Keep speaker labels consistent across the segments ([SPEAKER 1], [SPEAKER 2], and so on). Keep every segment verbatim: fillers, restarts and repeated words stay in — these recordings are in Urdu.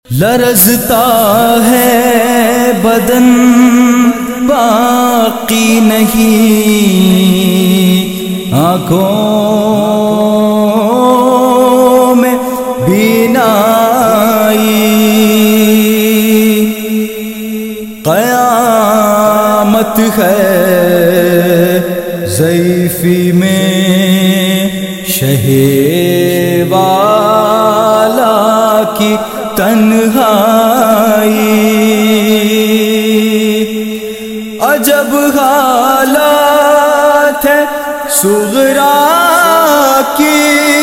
[SPEAKER 1] لرزتا ہے بدن باقی نہیں، آنکھوں میں بینائی، قیامت ہے ضعیفی میں شہ والا کی تنہائی، عجب حالات ہے صغرا کی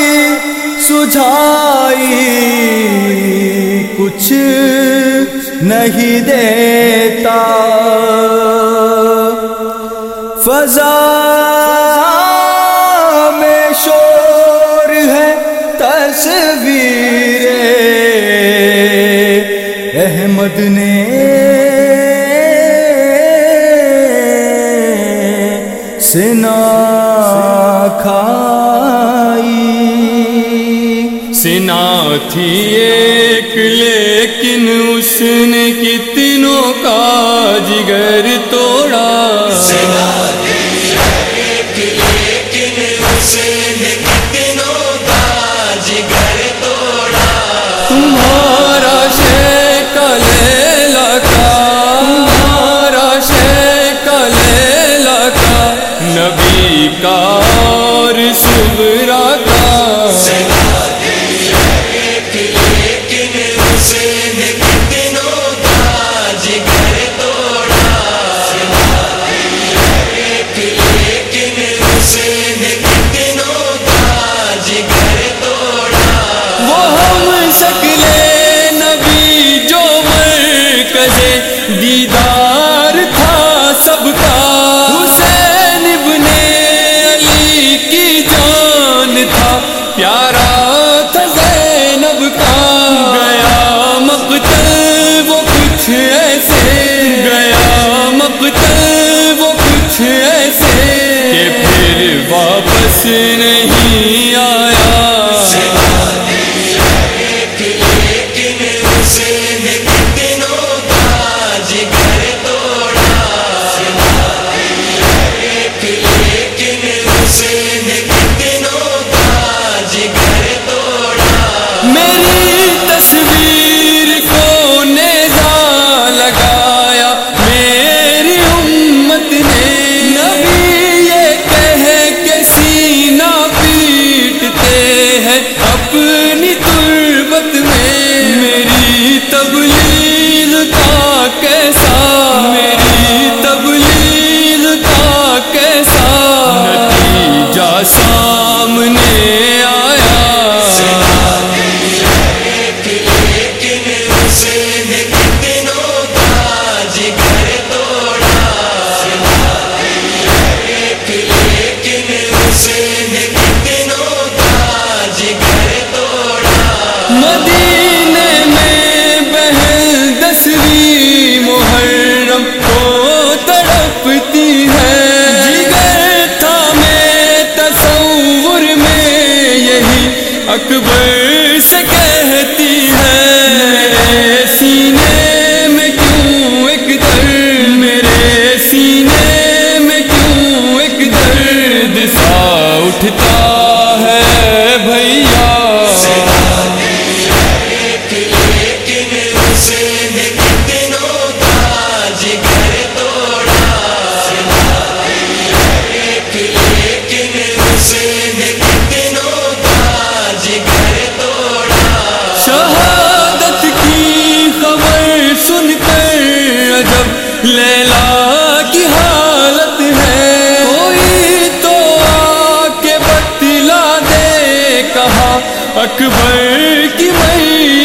[SPEAKER 1] سجھائی، کچھ نہیں دیتا فضا میں شور ہے تصویر احمد نے سنا کھائی،
[SPEAKER 2] سنا تھی ایک لیکن اس نے کتنوں کا جگر توڑا،
[SPEAKER 3] سنا تھی ایک لیکن اس نے کتنوں کا جگر توڑا،
[SPEAKER 2] تمہارا شیخ لیلا کا، تمہارا شیخ لیلا کا، نبی کا اور صغرا کا،
[SPEAKER 3] سنا تھی ایک لیکن اس نے کتنوں کا جگر توڑا، سنا تھی ایک لیکن اس نے کتنوں کا جگر توڑا،
[SPEAKER 2] وہ ہم شکلِ نبی جو مرکز دیدار تھا سب کا، حسین ابن علی کی جان تھا، پیارا تھا زینب کا، گیا مقتل وہ کچھ ایسے، گیا مقتل وہ کچھ ایسے کہ پھر واپس نہیں آیا،
[SPEAKER 3] سنا تھی ایک لیکن اس نے کتنوں کا جگر توڑا، سنا تھی ایک لیکن اس نے کتنوں کا جگر توڑا،
[SPEAKER 2] میری تصویر کو نیزہ لگایا میری امت نے، نبی یہ کہہ کے سینہ پیٹتے ہیں اپنی تربت میں، میری تبلیغ کا کیسا، میری تبلیغ کا کیسا نتیجہ سامنے آیا،
[SPEAKER 3] سنا تھی ایک لیکن اس نے کتنوں کا جگر توڑا، سنا تھی ایک لیکن اس نے کتنوں کا جگر توڑا،
[SPEAKER 2] مدینے میں بہن دسویں محرم کو تڑپتی ہے، جگر تھا میں تصور میں یہی اکبر سے کہتی ہے، میرے سینے میں کیوں ایک درد، میرے سینے میں کیوں ایک درد سا اٹھتا ہے بھیا،
[SPEAKER 3] سنا تھی ایک لیکن اس نے کتنوں کا جگر توڑا، سنا تھی ایک لیکن اس نے کتنوں کا جگر توڑا،
[SPEAKER 2] شہادت کی خبر سن کر عجب لیلا کی حالت ہے، کوئی تو آ کے بتلا دے، کہا اکبر کی